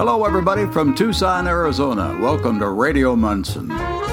Hello, everybody from Tucson, Arizona. Welcome to Radio Munson.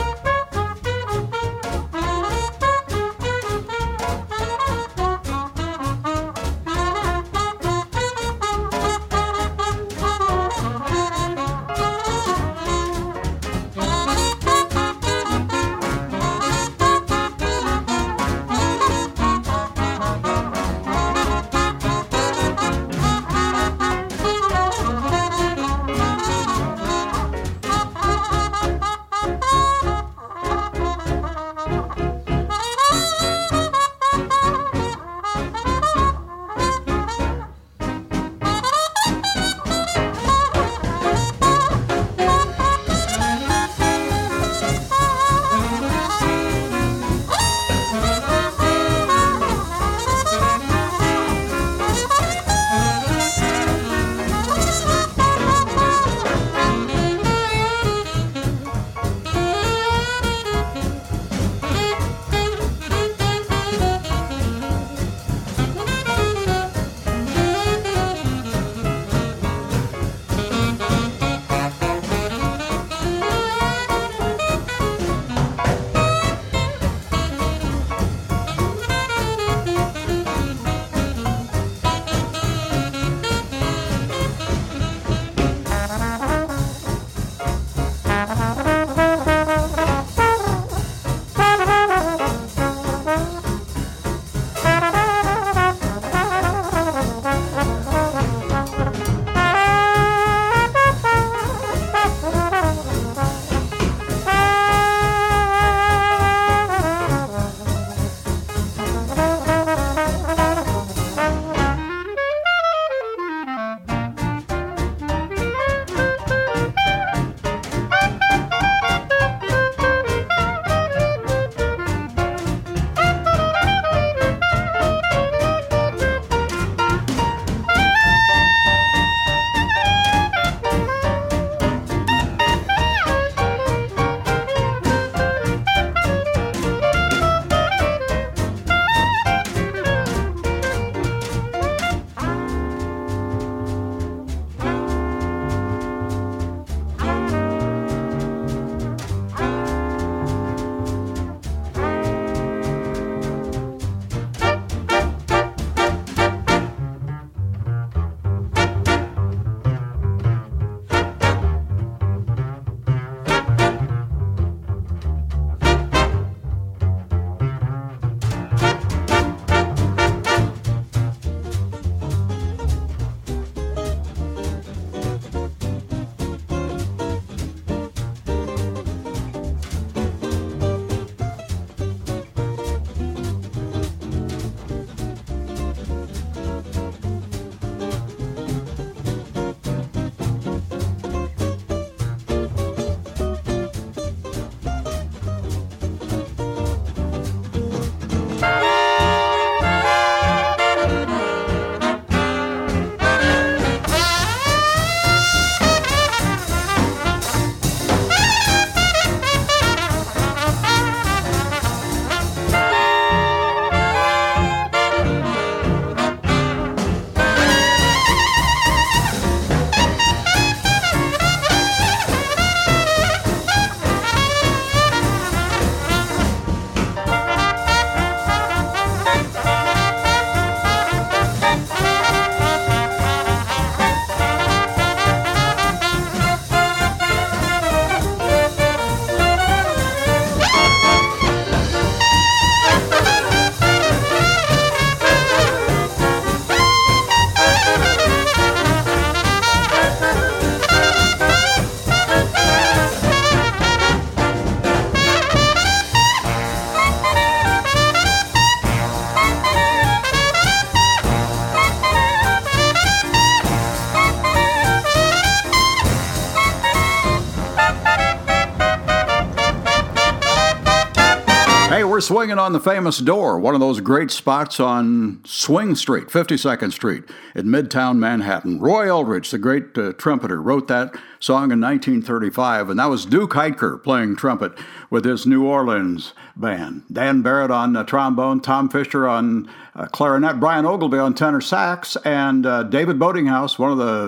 We're swinging on the famous door, one of those great spots on Swing Street, 52nd Street in Midtown Manhattan. Roy Eldridge, the great trumpeter, wrote that song in 1935, and that was Duke Heitker playing trumpet with his New Orleans band. Dan Barrett on trombone, Tom Fisher on clarinet, Brian Ogleby on tenor sax, and David Boatinghouse, one of the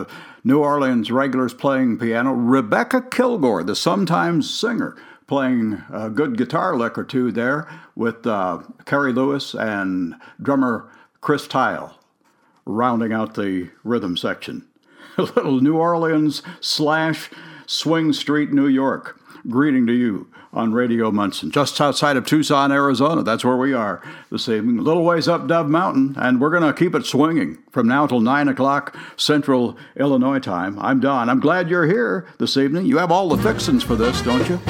New Orleans regulars playing piano. Rebecca Kilgore, the sometimes singer, playing a good guitar lick or two there with Carrie Lewis and drummer Chris Tile rounding out the rhythm section. A little New Orleans / Swing Street, New York. Greeting to you on Radio Munson, just outside of Tucson, Arizona. That's where we are this evening. A little ways up Dove Mountain, and we're going to keep it swinging from now till 9 o'clock Central Illinois time. I'm Don. I'm glad you're here this evening. You have all the fixins for this, don't you?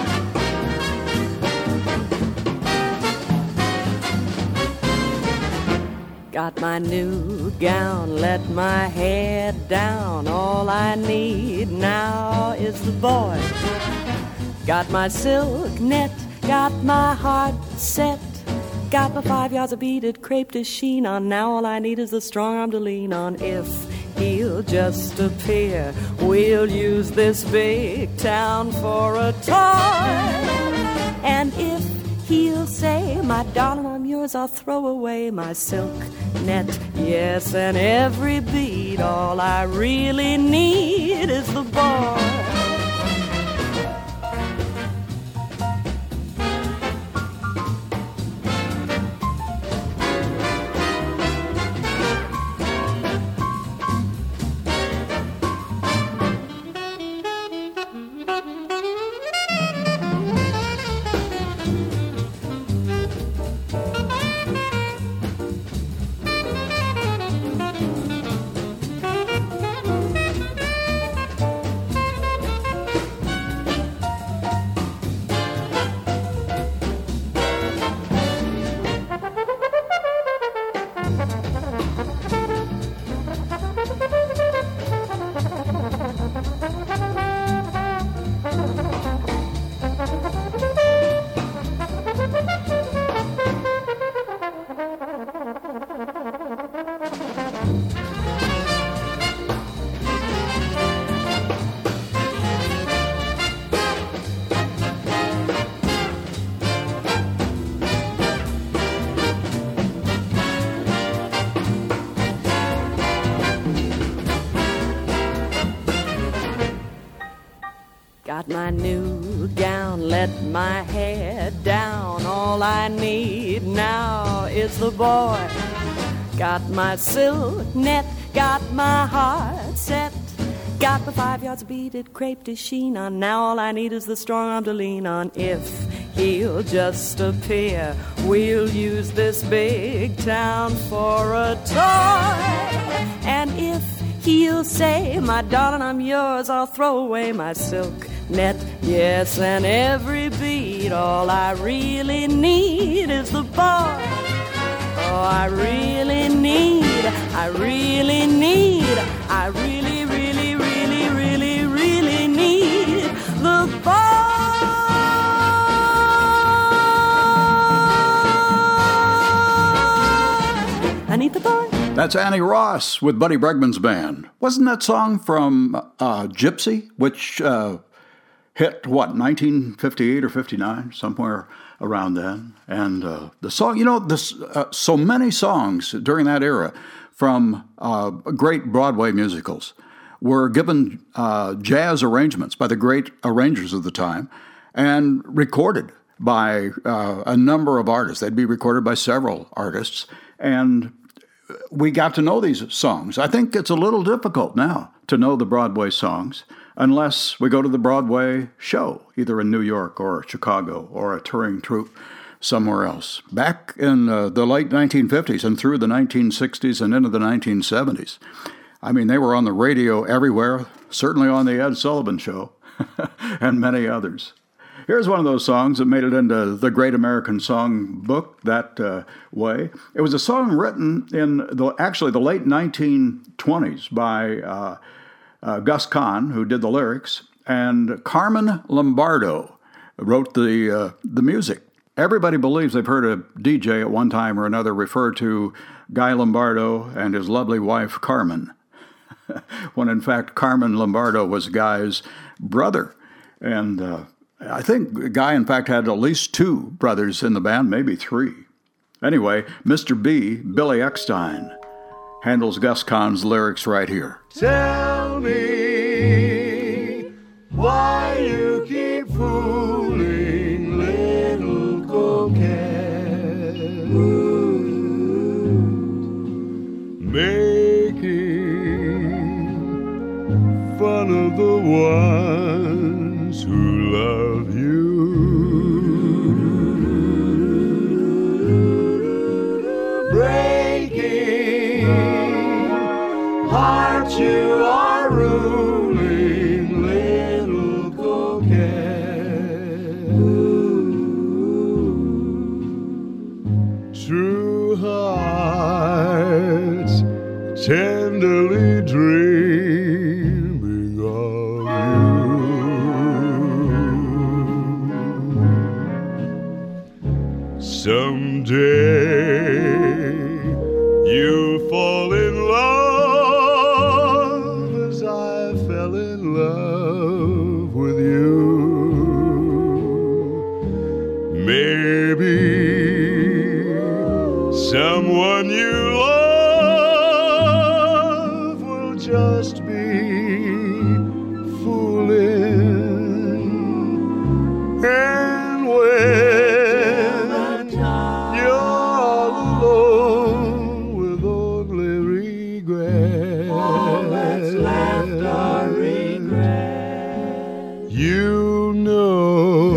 Got my new gown, let my head down. All I need now is the boy. Got my silk net, got my heart set. Got my 5 yards of beaded crepe de chine on. Now all I need is the strong arm to lean on. If he'll just appear, we'll use this big town for a toy. And if he'll say, my darling, I'm yours, I'll throw away my silk net. Yes, and every bead, all I really need is the boy. Got my new gown, let my head down. All I need now is the boy. Got my silk net, got my heart set. Got the 5 yards of beaded crepe de chine on. Now all I need is the strong arm to lean on. If he'll just appear, we'll use this big town for a toy. And if he'll say, my darling, I'm yours, I'll throw away my silk net. Yes, and every bead, all I really need is the boy. Oh, I really need the boy. I need the boy. That's Annie Ross with Buddy Bregman's band. Wasn't that song from Gypsy, which hit, 1958 or 59, somewhere around then? And the song, so many songs during that era from great Broadway musicals were given jazz arrangements by the great arrangers of the time and recorded by a number of artists. They'd be recorded by several artists, and we got to know these songs. I think it's a little difficult now to know the Broadway songs unless we go to the Broadway show, either in New York or Chicago or a touring troupe somewhere else. Back in the late 1950s and through the 1960s and into the 1970s, I mean, they were on the radio everywhere, certainly on the Ed Sullivan Show, and many others. Here's one of those songs that made it into the Great American Song Book that way. It was a song written in the late 1920s by Gus Kahn, who did the lyrics, and Carmen Lombardo wrote the music. Everybody believes they've heard a DJ at one time or another refer to Guy Lombardo and his lovely wife, Carmen, when in fact Carmen Lombardo was Guy's brother. And I think Guy, in fact, had at least 2 brothers in the band, maybe 3. Anyway, Mr. B, Billy Eckstine, handles Gus Kahn's lyrics right here. Tell me why you keep fooling, little coquette, making fun of the ones who love you. Breaking hearts you are ruling, little coquette. True hearts tenderly dreaming of you. Someday you'll fall in love as I fell in love with you. Maybe someone you love will just be fooling, and when you're all alone with only regret, all that's left are regret. You know,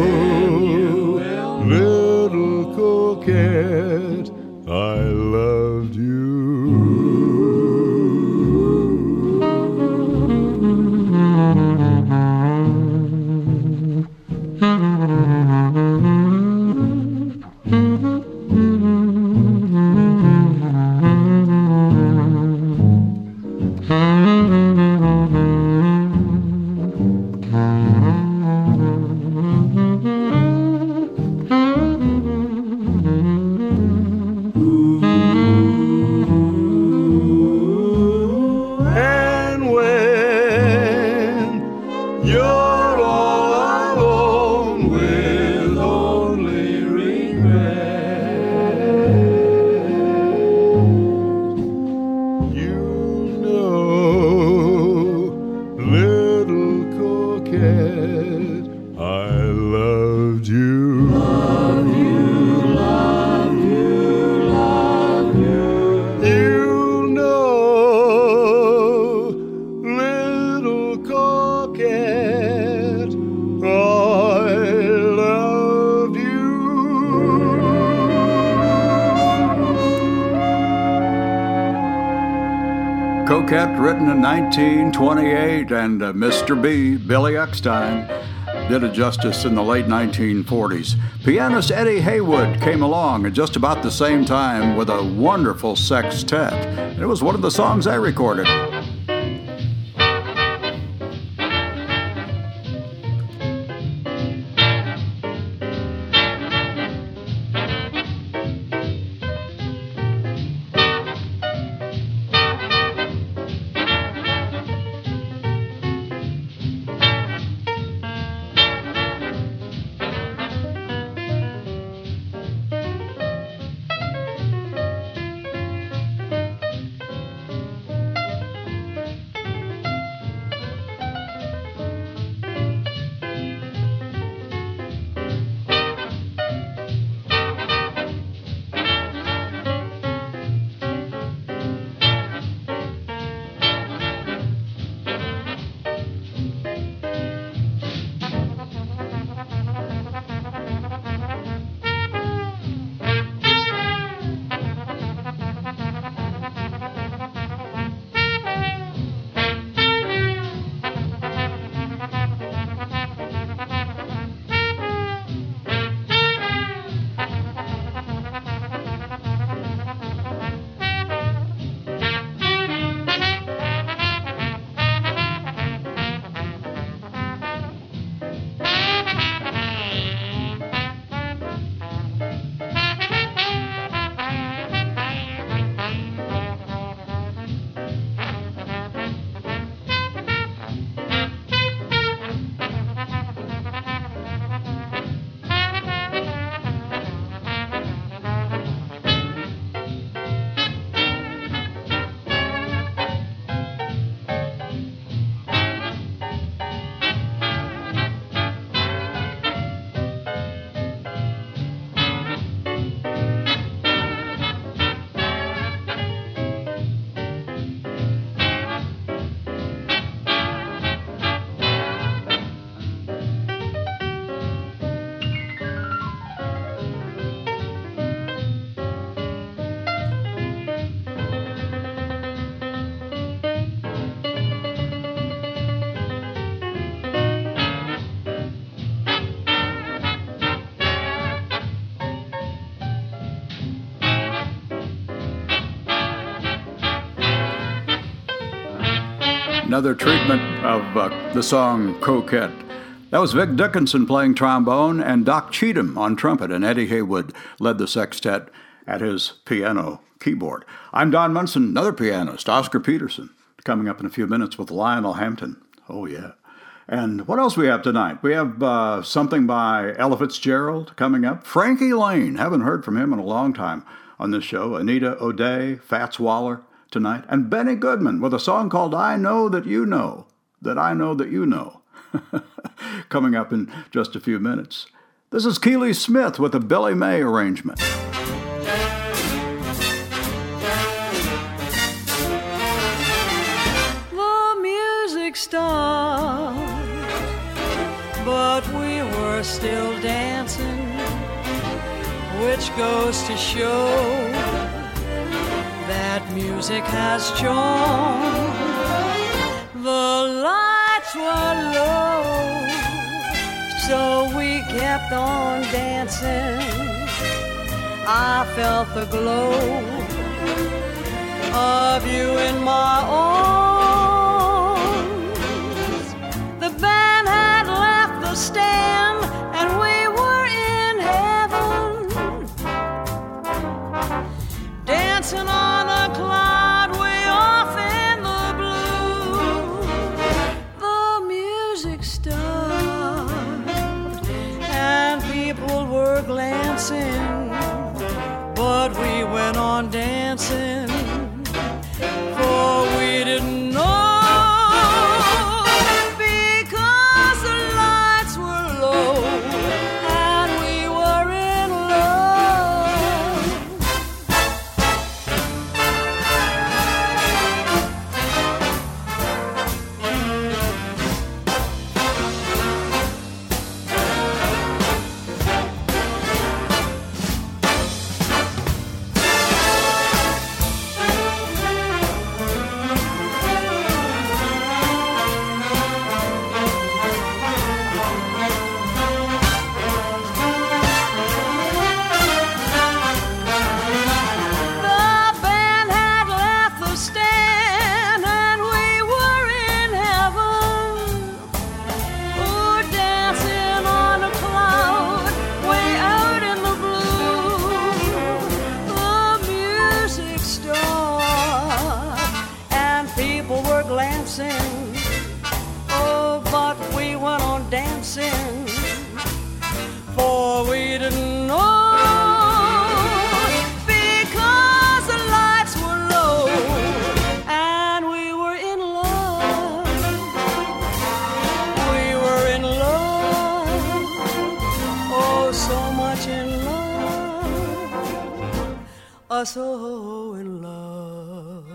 little coquette, I loved you. And when you're all alone with only regret, you know, little coquette, I loved you. Love you, love you, love you. You know, little coquette, I loved you. Coquette, written in 1928, and Mr. B, Billy Eckstine, did it justice in the late 1940s. Pianist Eddie Haywood came along at just about the same time with a wonderful sextet. And it was one of the songs I recorded. Another treatment of the song Coquette. That was Vic Dickinson playing trombone and Doc Cheatham on trumpet, and Eddie Haywood led the sextet at his piano keyboard. I'm Don Munson, another pianist, Oscar Peterson, coming up in a few minutes with Lionel Hampton. Oh, yeah. And what else we have tonight? We have something by Ella Fitzgerald coming up. Frankie Lane, haven't heard from him in a long time on this show. Anita O'Day, Fats Waller tonight. And Benny Goodman with a song called I Know That You Know, That I Know That You Know. Coming up in just a few minutes. This is Keely Smith with a Billy May arrangement. The music stopped, but we were still dancing, which goes to show that music has charm. The lights were low, so we kept on dancing. I felt the glow of you in my arms. The band had left the stand and we were in heaven, dancing on a cloud way off in the blue. The music stopped and people were glancing, but we went on dancing, for we didn't know, because the lights were low and we were in love. So in love.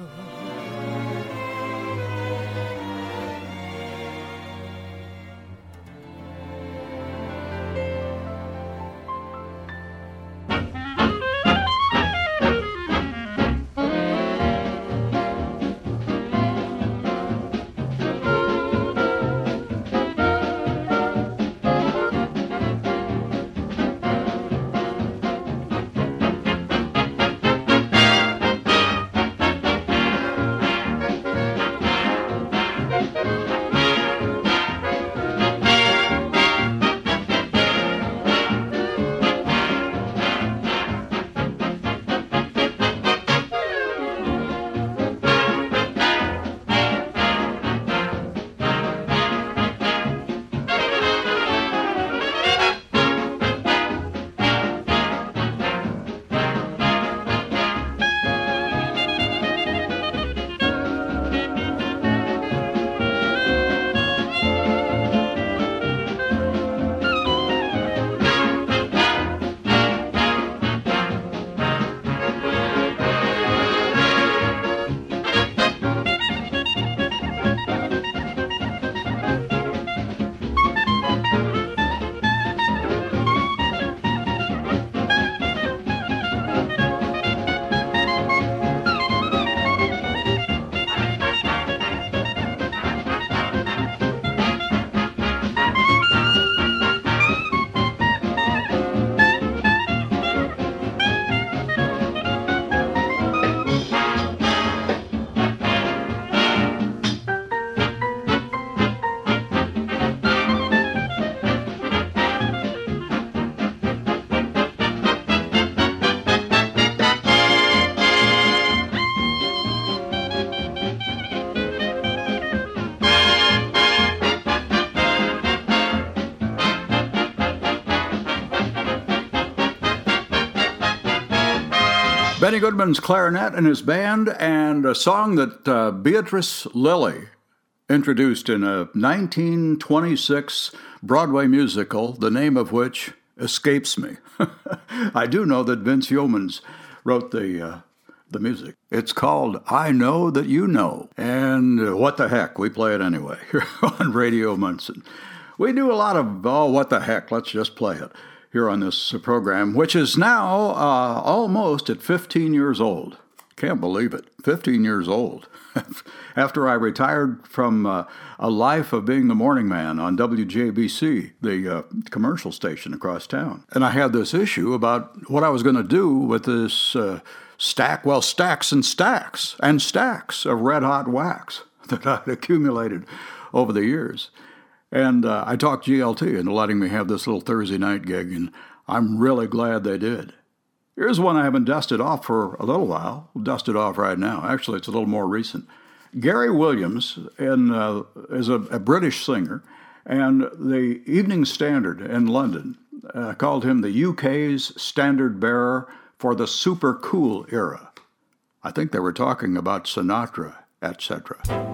Benny Goodman's clarinet and his band, and a song that Beatrice Lillie introduced in a 1926 Broadway musical, the name of which escapes me. I do know that Vince Yeomans wrote the music. It's called I Know That You Know. And what the heck, we play it anyway here on Radio Munson. We do a lot of, what the heck, let's just play it here on this program, which is now almost at 15 years old. Can't believe it, 15 years old. After I retired from a life of being the morning man on WJBC, the commercial station across town. And I had this issue about what I was going to do with this stacks and stacks of red hot wax that I'd accumulated over the years. And I talked GLT into letting me have this little Thursday night gig, and I'm really glad they did. Here's one I haven't dusted off for a little while. We'll dust it off right now. Actually, it's a little more recent. Gary Williams is a British singer, and the Evening Standard in London called him the UK's standard bearer for the super cool era. I think they were talking about Sinatra, etc.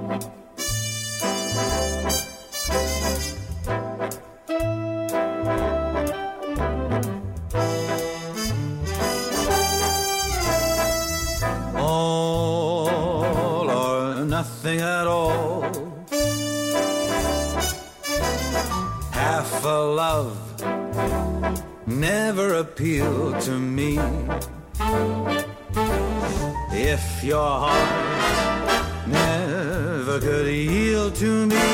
Nothing at all. Half a love never appealed to me. If your heart never could yield to me,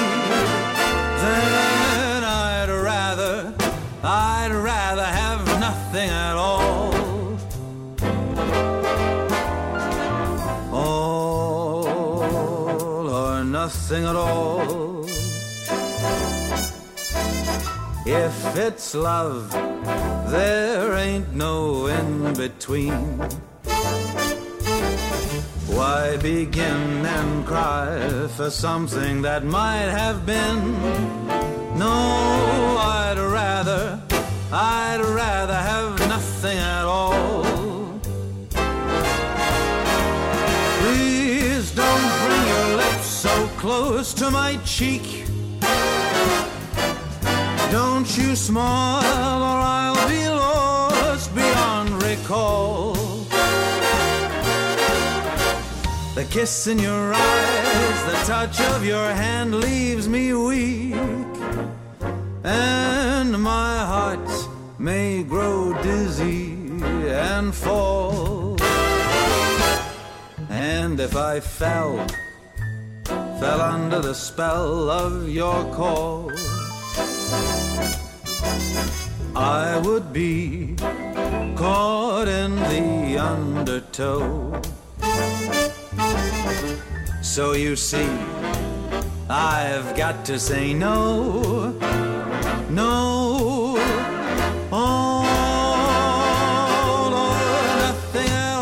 then I'd rather have nothing at all. Nothing at all. If it's love, there ain't no in between. Why begin and cry for something that might have been? No, I'd rather have nothing at all. Please don't bring your lips so close to my cheek. Don't you smile or I'll be lost beyond recall. The kiss in your eyes, the touch of your hand leaves me weak, and my heart may grow dizzy and fall. And if I fell under the spell of your call, I would be caught in the undertow. So you see, I've got to say no, no, all or nothing at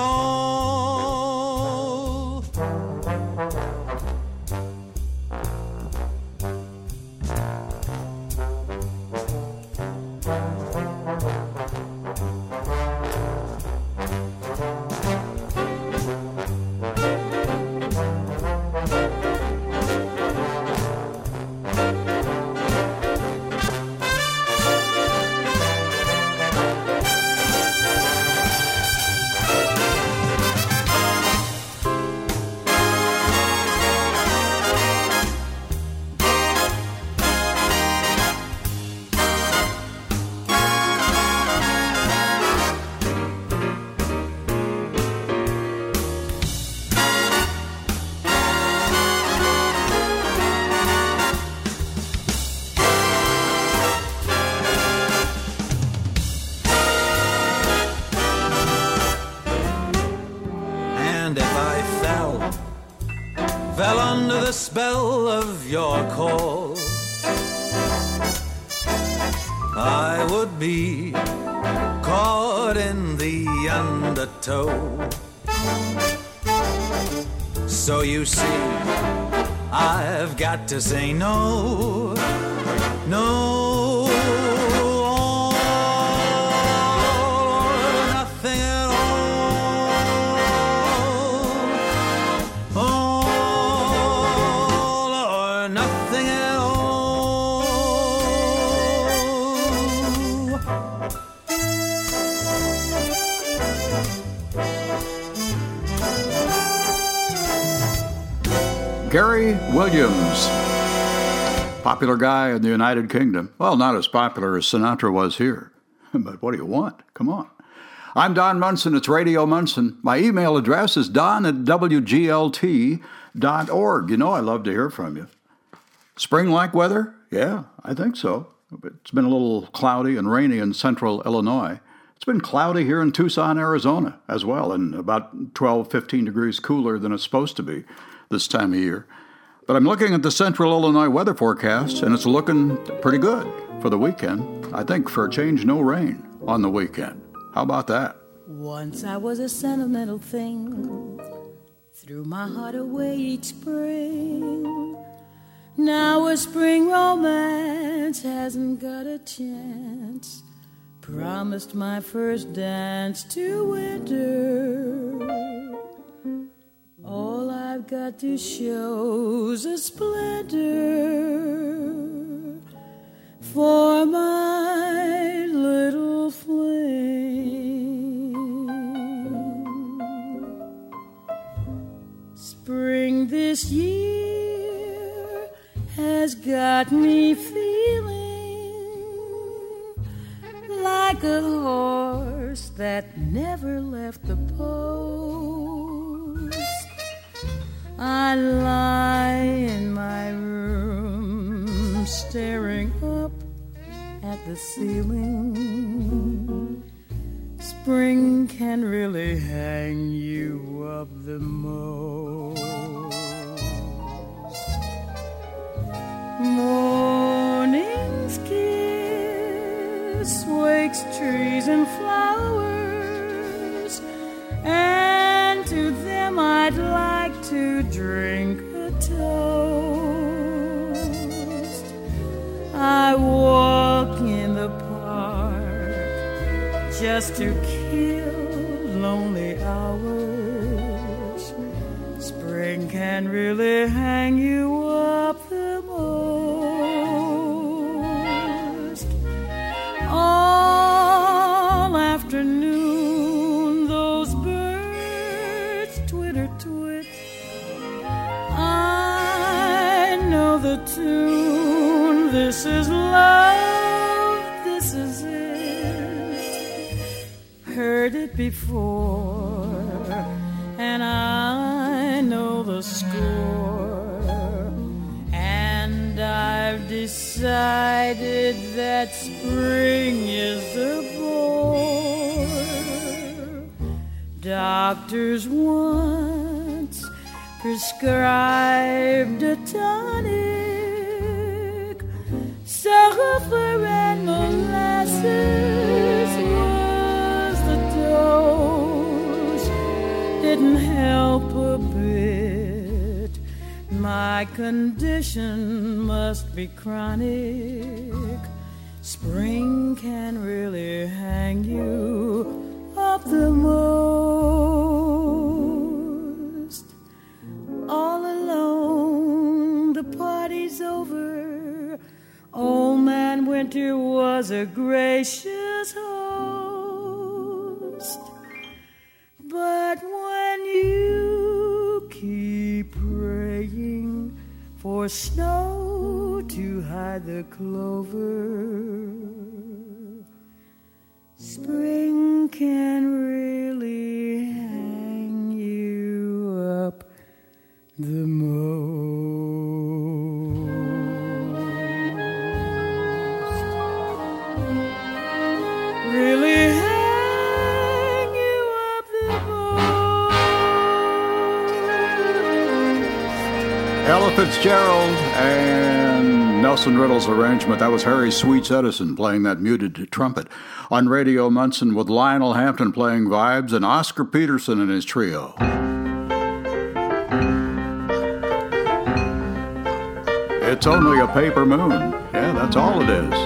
all. Fell under the spell of your call, I would be caught in the undertow. So you see, I've got to say no, no, all or nothing at all. Gary Williams, popular guy in the United Kingdom. Well, not as popular as Sinatra was here, but what do you want? Come on. I'm Don Munson. It's Radio Munson. My email address is don@wglt.org. You know I love to hear from you. Spring-like weather? Yeah, I think so. It's been a little cloudy and rainy in central Illinois. It's been cloudy here in Tucson, Arizona as well, and about 12, 15 degrees cooler than it's supposed to be this time of year. But I'm looking at the central Illinois weather forecast, and it's looking pretty good for the weekend. I think for a change, no rain on the weekend. How about that? Once I was a sentimental thing, threw my heart away each spring. Now a spring romance hasn't got a chance. Promised my first dance to winter. All I've got to show's a splinter for my little flame. Spring this year has got me feeling like a horse that never left the post. I lie in my room staring up at the ceiling. Spring can really hang you up the most. Morning's kiss wakes trees and flowers, and to them I'd like to drink a toast. I walk in the park just to kill lonely hours. Spring can really hang you up the most. All afternoon those birds twitter twit. I know the tune. This is love, this is it. Heard it before, and I know the score. And I've decided that spring is a bore. Doctors once prescribed a tonic. Sulfur and molasses was the dose. Didn't help a bit. My condition must be chronic. Spring can really hang you up the most. All alone, the party's over. Old Man Winter was a gracious host. But when you keep praying for snow to hide the clover, spring can really hang you up the most. Really hang you up the most. Ella Fitzgerald and Nelson Riddle's arrangement. That was Harry Sweets Edison playing that muted trumpet on Radio Munson, with Lionel Hampton playing vibes and Oscar Peterson and his trio. It's only a paper moon. Yeah, that's all it is.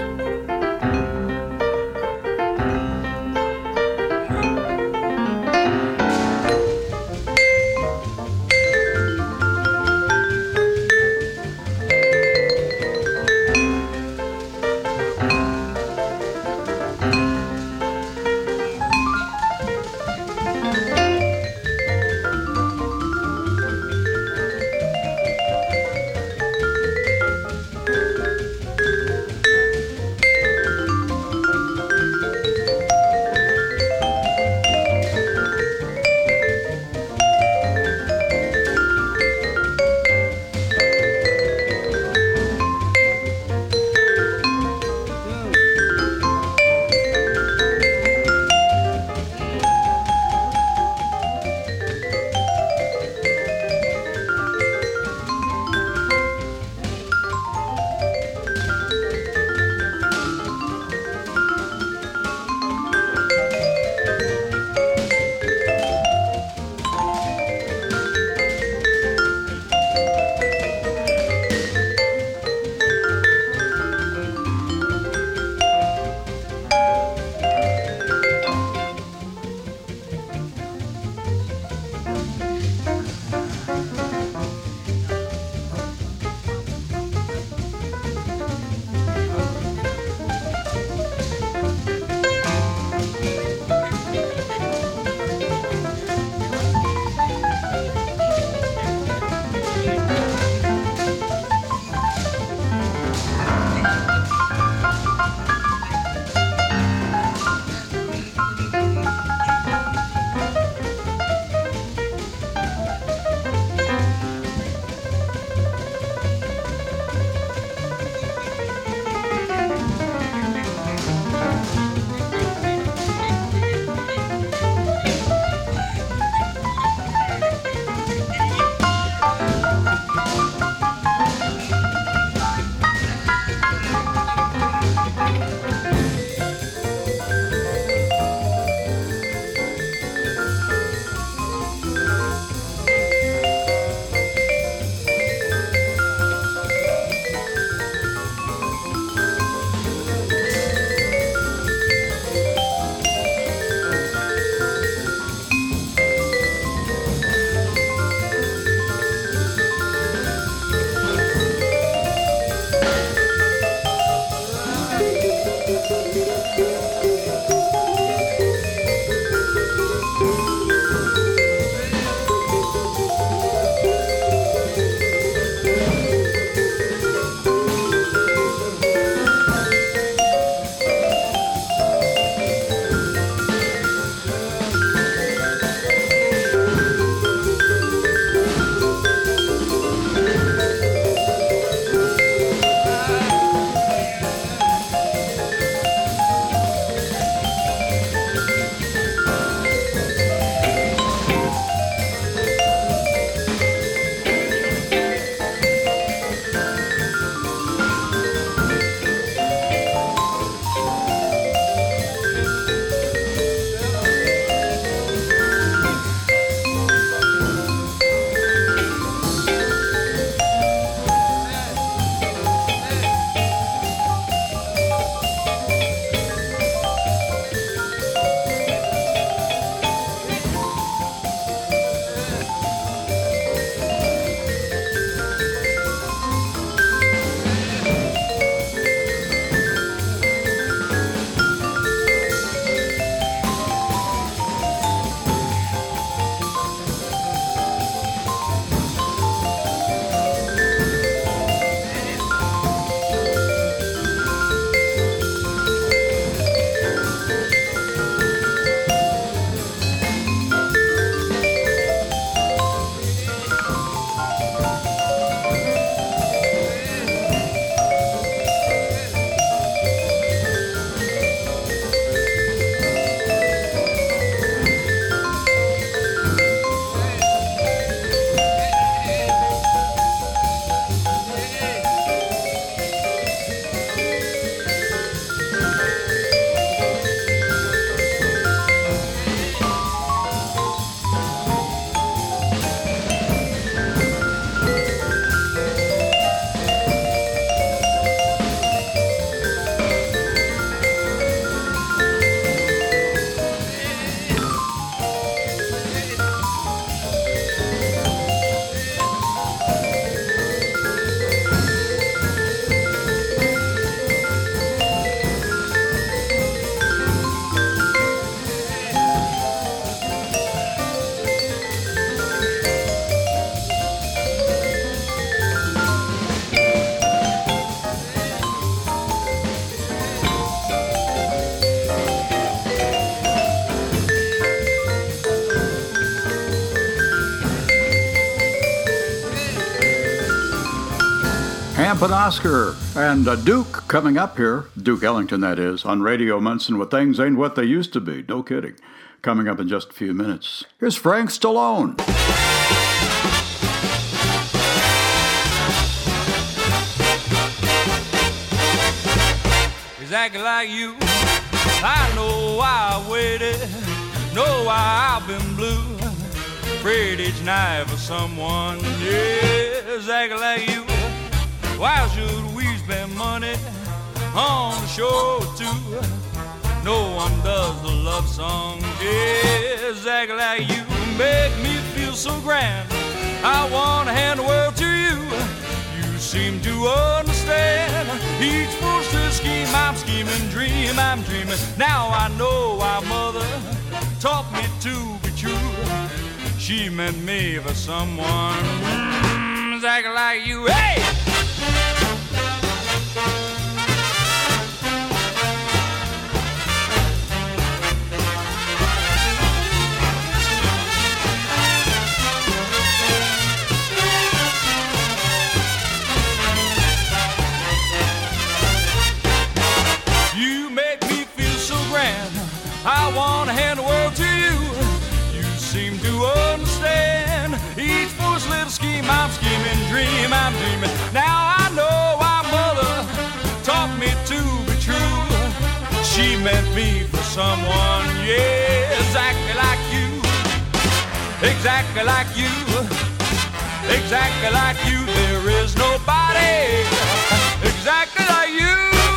Camp and Oscar and Duke coming up here, Duke Ellington that is, on Radio Munson with Things Ain't What They Used to Be. No kidding. Coming up in just a few minutes. Here's Frank Stallone. Exactly like you, I know why I waited, know why I've been blue, prayed each night for someone, yeah, exactly like you. Why should we spend money on the show too? No one does the love songs, yeah, exactly like you. Make me feel so grand, I want to hand the world to you. You seem to understand each fool's little scheme. I'm scheming, dream, I'm dreaming. Now I know why mother taught me to be true. She meant me for someone exactly like you. Hey! I want to hand the world to you. You seem to understand each foolish little scheme. I'm scheming, dream, I'm dreaming. Now I know why mother taught me to be true. She meant me for someone, yeah, exactly like you. Exactly like you. Exactly like you. There is nobody exactly like you.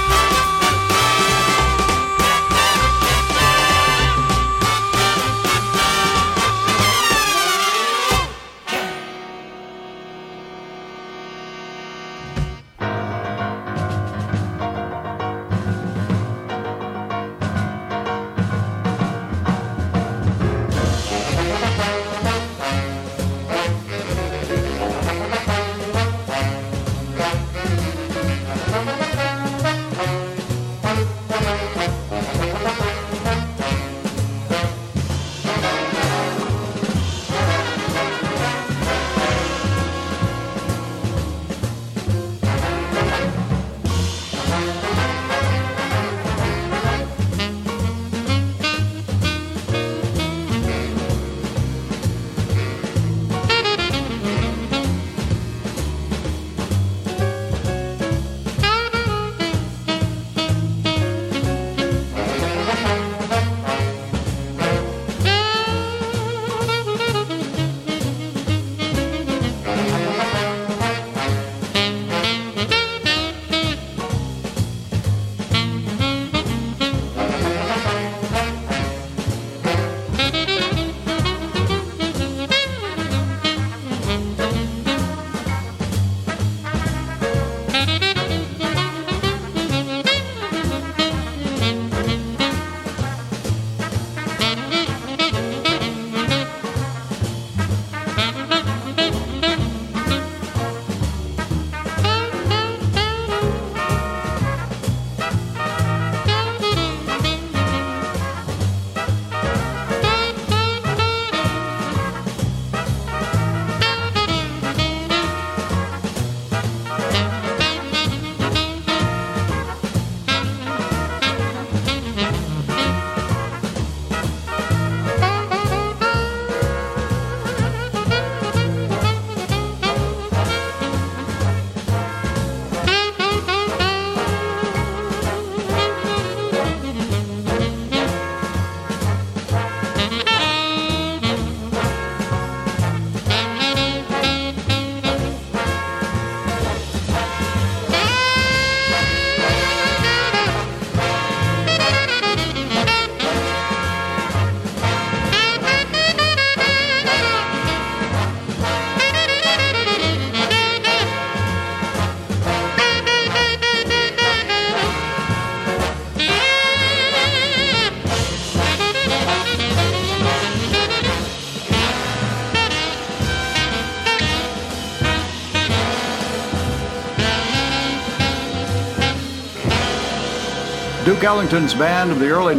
Duke Ellington's band of the early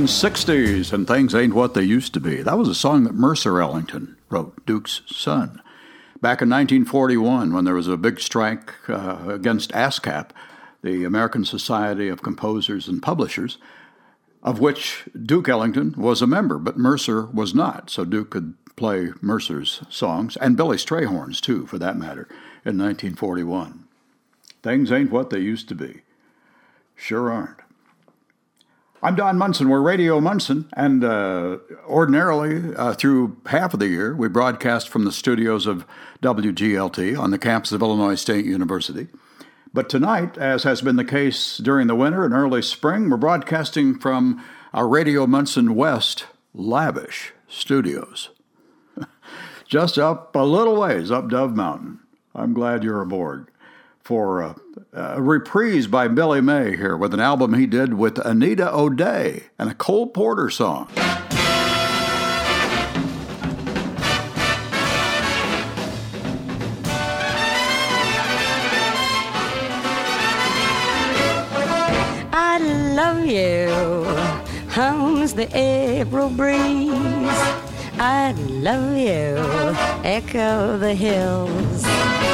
1960s, and Things Ain't What They Used to Be. That was a song that Mercer Ellington wrote, Duke's son. Back in 1941, when there was a big strike against ASCAP, the American Society of Composers and Publishers, of which Duke Ellington was a member, but Mercer was not. So Duke could play Mercer's songs, and Billy Strayhorn's too, for that matter, in 1941. Things ain't what they used to be. Sure aren't. I'm Don Munson. We're Radio Munson, and ordinarily, through half of the year, we broadcast from the studios of WGLT on the campus of Illinois State University. But tonight, as has been the case during the winter and early spring, we're broadcasting from our Radio Munson West lavish studios. Just up a little ways up Dove Mountain. I'm glad you're aboard for a reprise by Billy May here with an album he did with Anita O'Day and a Cole Porter song. I love you, hums the April breeze. I love you, echo the hills.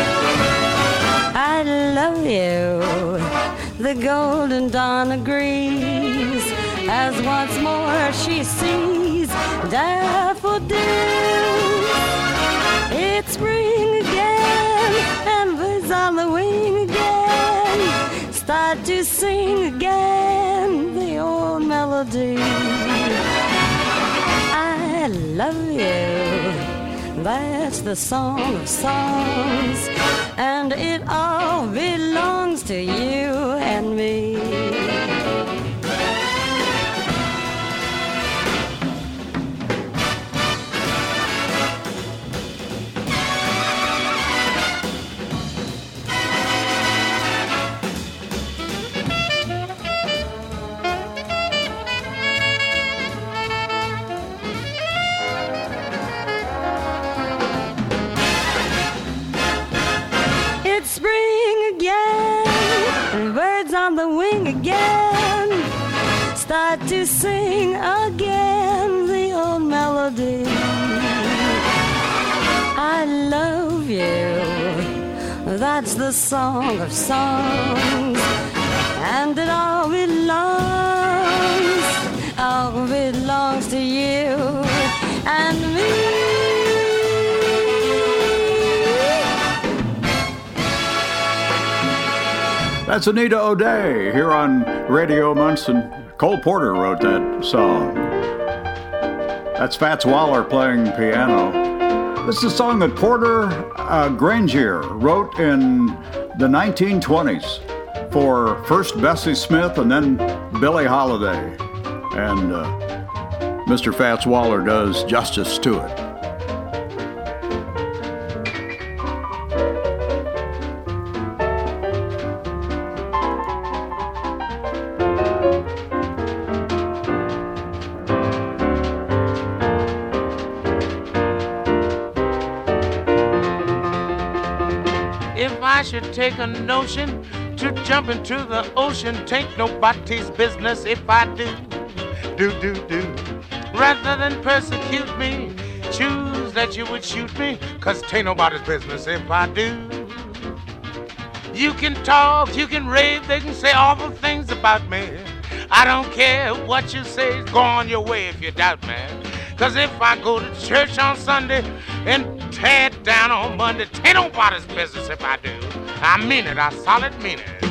I love you, the golden dawn agrees, as once more she sees daffodils. It's spring again, and birds on the wing again start to sing again the old melody. I love you, that's the song of songs, and it all belongs to you and me. The wing again, start to sing again the old melody. I love you, that's the song of songs, and it all belongs to you and me. That's Anita O'Day here on Radio Munson. Cole Porter wrote that song. That's Fats Waller playing piano. This is a song that Porter Granger wrote in the 1920s for first Bessie Smith and then Billie Holiday. And Mr. Fats Waller does justice to it. I should take a notion to jump into the ocean. Tain't nobody's business if I do. Rather than persecute me, choose that you would shoot me, 'cause tain't nobody's business if I do. You can talk, you can rave, they can say awful things about me. I don't care what you say, go on your way if you doubt me. 'Cause if I go to church on Sunday and tear it down on Monday, tain't nobody's business if I do. I mean it, I solid mean it.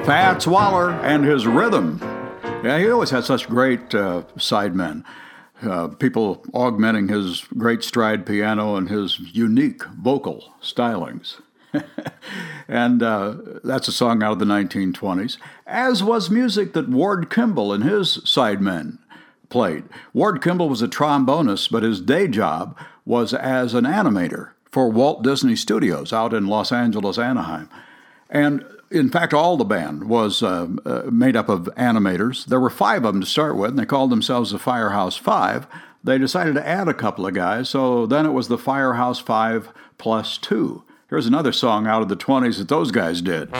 Fats Waller and his rhythm. Yeah, he always had such great sidemen. People augmenting his great stride piano and his unique vocal stylings. And that's a song out of the 1920s, as was music that Ward Kimball and his sidemen played. Ward Kimball was a trombonist, but his day job was as an animator for Walt Disney Studios out in Los Angeles, Anaheim. And in fact, all the band was made up of animators. There were 5 of them to start with, and they called themselves the Firehouse 5. They decided to add a couple of guys, so then it was the Firehouse 5 plus 2. Here's another song out of the 20s that those guys did.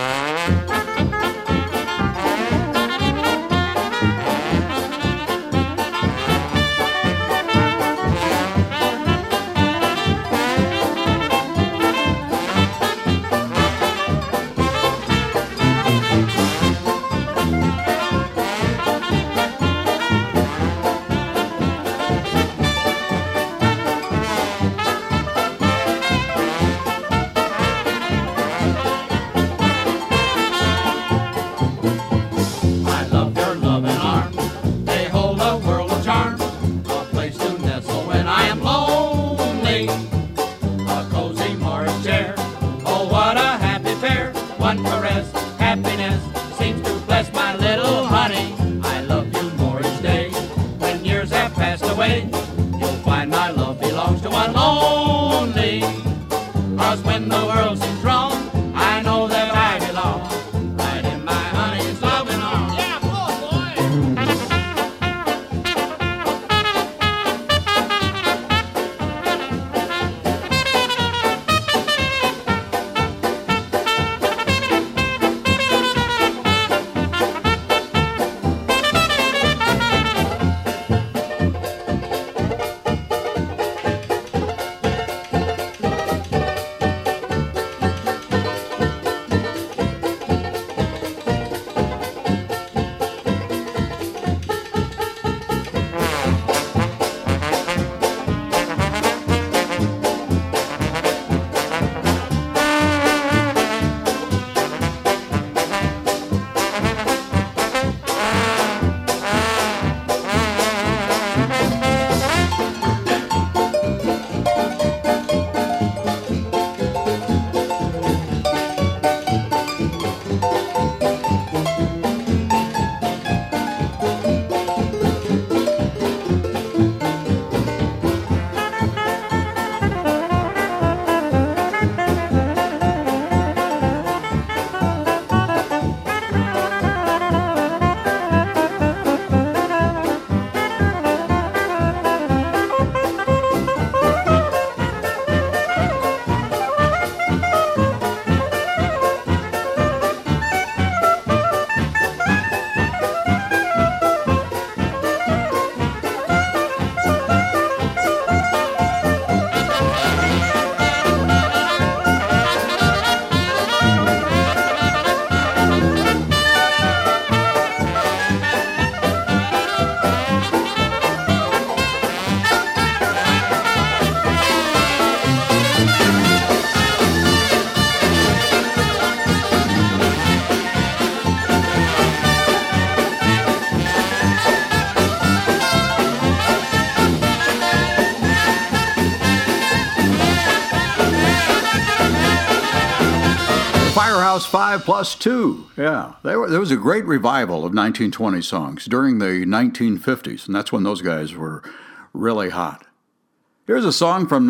Firehouse 5 plus 2. Yeah, there was a great revival of 1920 songs during the 1950s, and that's when those guys were really hot. Here's a song from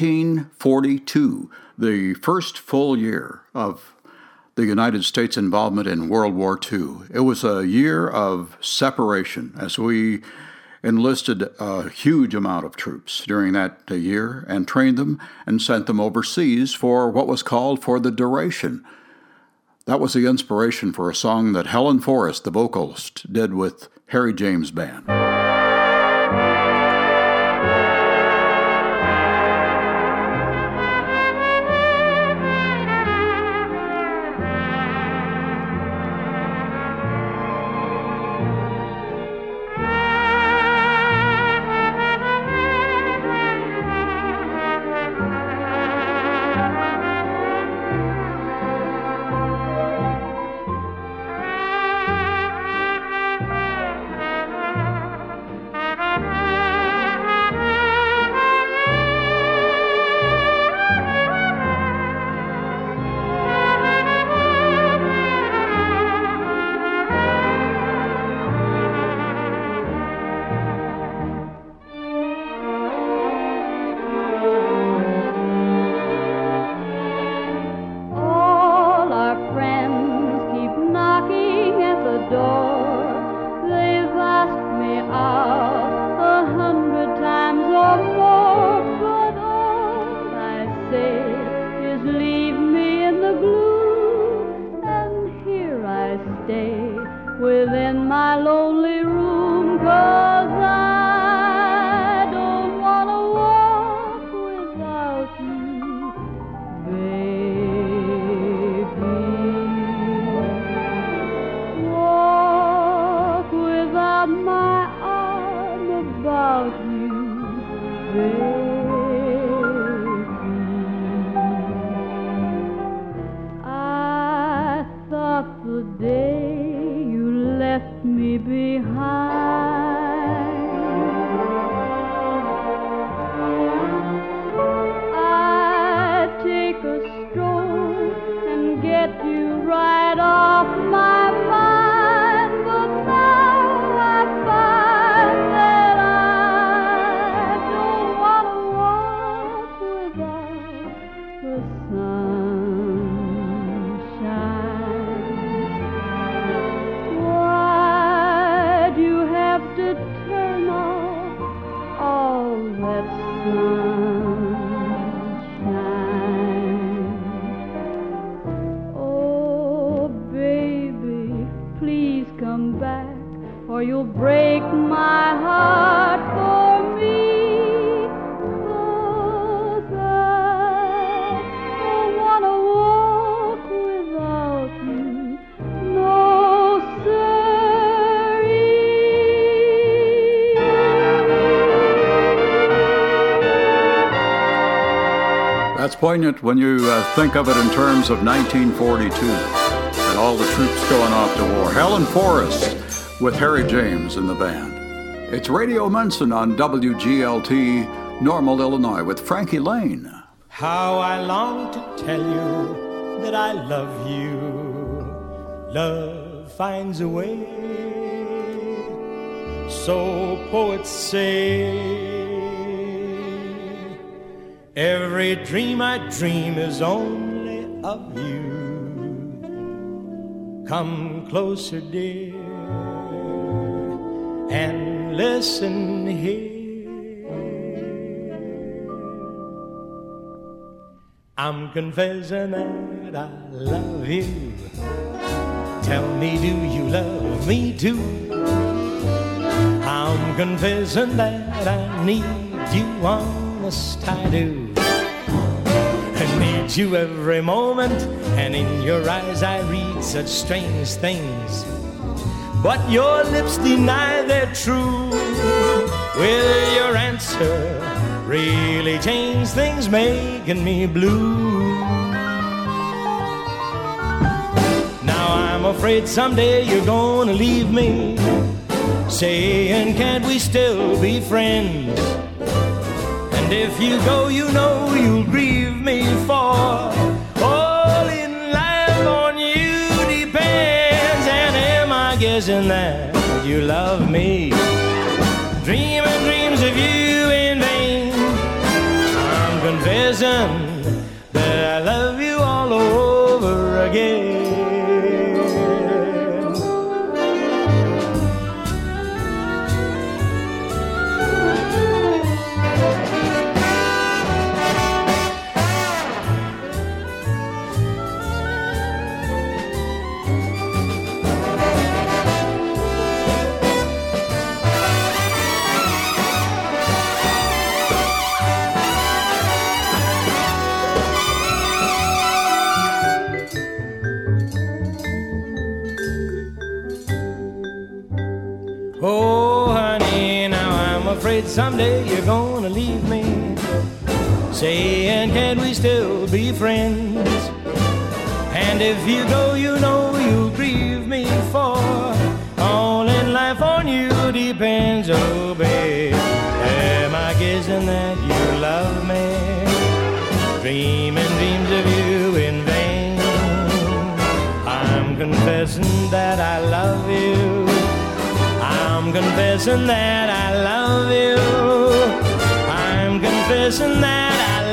1942, the first full year of the United States involvement in World War II. It was a year of separation as we enlisted a huge amount of troops during that year and trained them and sent them overseas for what was called For the Duration. That was the inspiration for a song that Helen Forrest, the vocalist, did with Harry James Band. my lonely room, 'cause I don't want to walk without you, baby. Walk without my arm about you, baby. I thought the day you left me behind, I'd take a stroll and get you right off my mind. But now I find that I don't want to walk without the sunshine. Why'd you have to turn off all that sunshine? Oh, baby, please come back, or you'll break my heart for me. 'Cause I don't want to walk without you, no, That's poignant when you think of it in terms of 1942 and all the troops going off to war. Helen Forrest with Harry James in the band. It's Radio Munson on WGLT, Normal, Illinois, with Frankie Lane. How I long to tell you that I love you. Love finds a way, so poets say. Every dream I dream is only of you. Come closer, dear, and listen here. I'm confessing that I love you. Tell me, do you love me too? I'm confessing that I need you, honest I do. I need you every moment, and in your eyes I read such strange things. But your lips deny they're true. Will your answer really change things, making me blue? Now I'm afraid someday you're gonna leave me, saying can't we still be friends? And if you go, you know you'll grieve me, for all in life on you depends. And am I guessing that you love me? Dreaming dreams of you in vain. I'm confessing that I love you all over again. Oh, honey, now I'm afraid someday you're gonna leave me, saying can't we still be friends? And if you go, you know you'll grieve me, for all in life on you depends. Oh, babe, am I guessing that you love me? Dreaming dreams of you in vain. I'm confessing that I love you. I'm confessing that I love you. I'm confessing that I